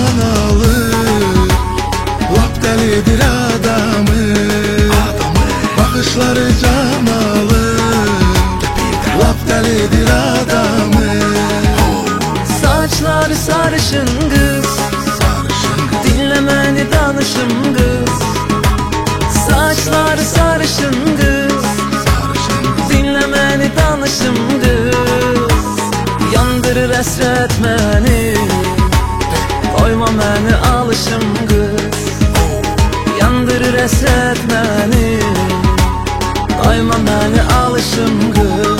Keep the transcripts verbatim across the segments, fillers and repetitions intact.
can alır. Lap delidir adamı, bakışları can alır. Lap delidir adamı. Saçları sarışın kız, dinle beni danışım kız. Saçları sarışın kız, dinle beni danışım kız. Yandırır əsrət məni, koyma məni alışım kız. Yandırır əsrət məni, koyma məni alışım kız.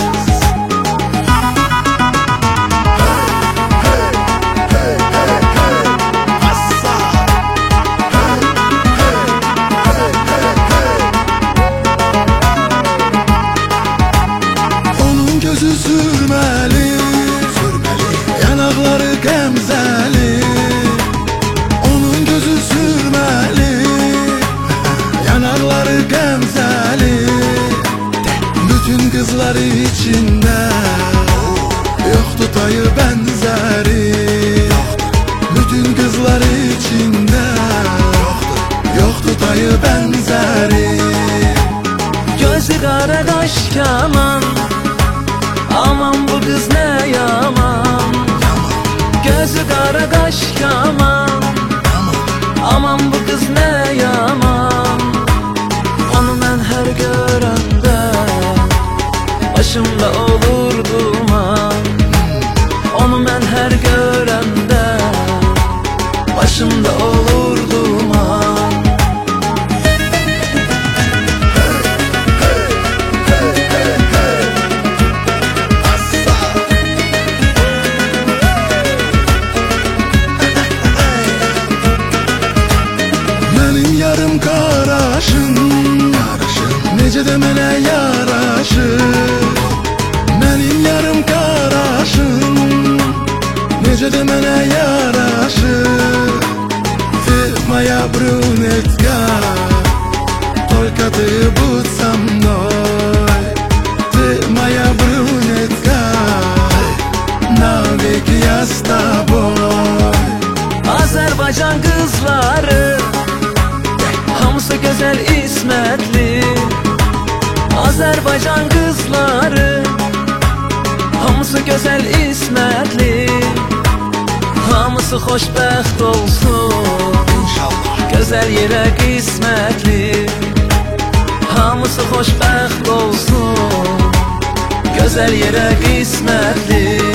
Gözü sürmeli, sürmeli, yanakları gemzeli. Onun gözü sürmeli, yanakları gemzeli. Bütün kızları içinde yoktu tayı benzeri. Bütün kızları içinde yoktu tayı benzeri. Gözü kara kaş kaman, aman bu kız ne yaman. Gözü kara kaş kaman, aman bu kız ne yaman. Onu ben her görəndə başımda olur duman. Onu ben her görəndə başımda olur duman. Yarım qaraşın, necə də mənə yaraşır. Mənim yarım qaraşın, necə də mənə yaraşır. Ты моя брюнетка, только ты будь со мной. Ты моя брюнетка, навеки я с тобой. Azərbaycan qızları hamısı gözəl ismətli. Azərbaycan qızları hamısı gözəl ismətli. Hamısı xoşbəxt olsun İnşallah, gözəl yerə qismətli. Hamısı xoşbəxt olsun, gözəl yerə qismətli.